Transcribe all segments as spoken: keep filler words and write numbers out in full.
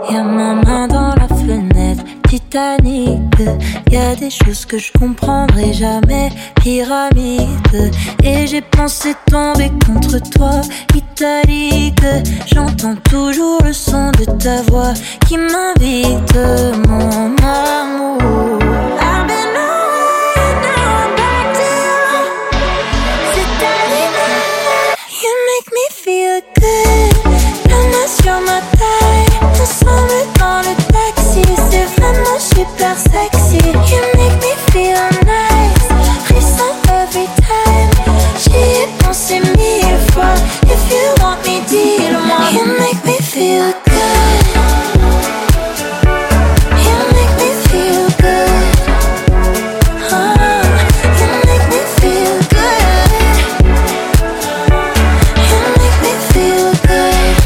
Y'a ma main dans la fenêtre, Titanic. Y'a des choses que je comprendrai jamais, pyramide. Et j'ai pensé tomber contre toi, italique. J'entends toujours le son de ta voix qui m'invite, mon amour. I've been away, now I'm back to you. C'est arrivé, you make me feel good. La main sur ma taille, ensemble dans le taxi. C'est vraiment super sexy. You make me feel nice, frisson every time. J'y ai pensé mille fois. If you want me, dis-le-moi. You make me feel good. You make me feel good. Oh, you make me feel good. You make me feel good.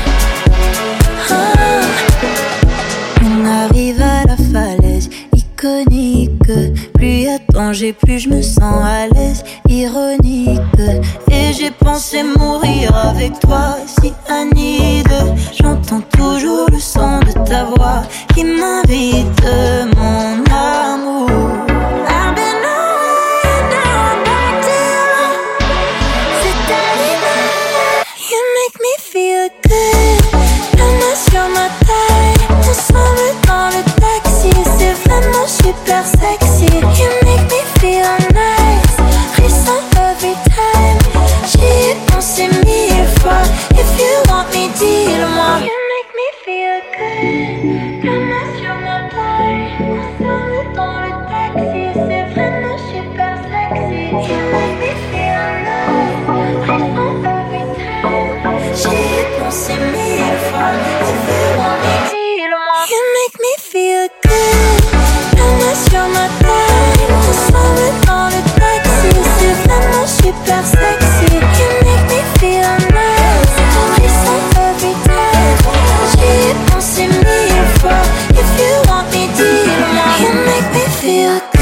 Oh. On arrive à la falaise iconique. Plus y a de danger, plus je me sens à l'aise, ironique. Et j'ai pensé mourir avec toi, si Anide. J'entends toujours le son de ta voix qui m'invite, mon amour. I've been away, now I'm back to you. C'est arrivé, you make me feel good. La main sur ma taille, ensemble dans le taxi. C'est vraiment super sexy. You make me feel nice, frisson every time. J'y ai pensé mille fois. If you want me, dis-le-moi. You make me feel good. La main sur ma taille, ensemble dans le taxi. C'est vraiment super sexy. You make me feel nice, frisson every time. J'y ai pensé mille fois. If you want me, dis-le-moi. You make me feel good. La main sur ma taille, ensemble dans le taxi. C'est vraiment super sexy. You make me feel nice, frisson every time. J'y ai pensé mille fois. If you want me, dis-le-moi. You make me feel good.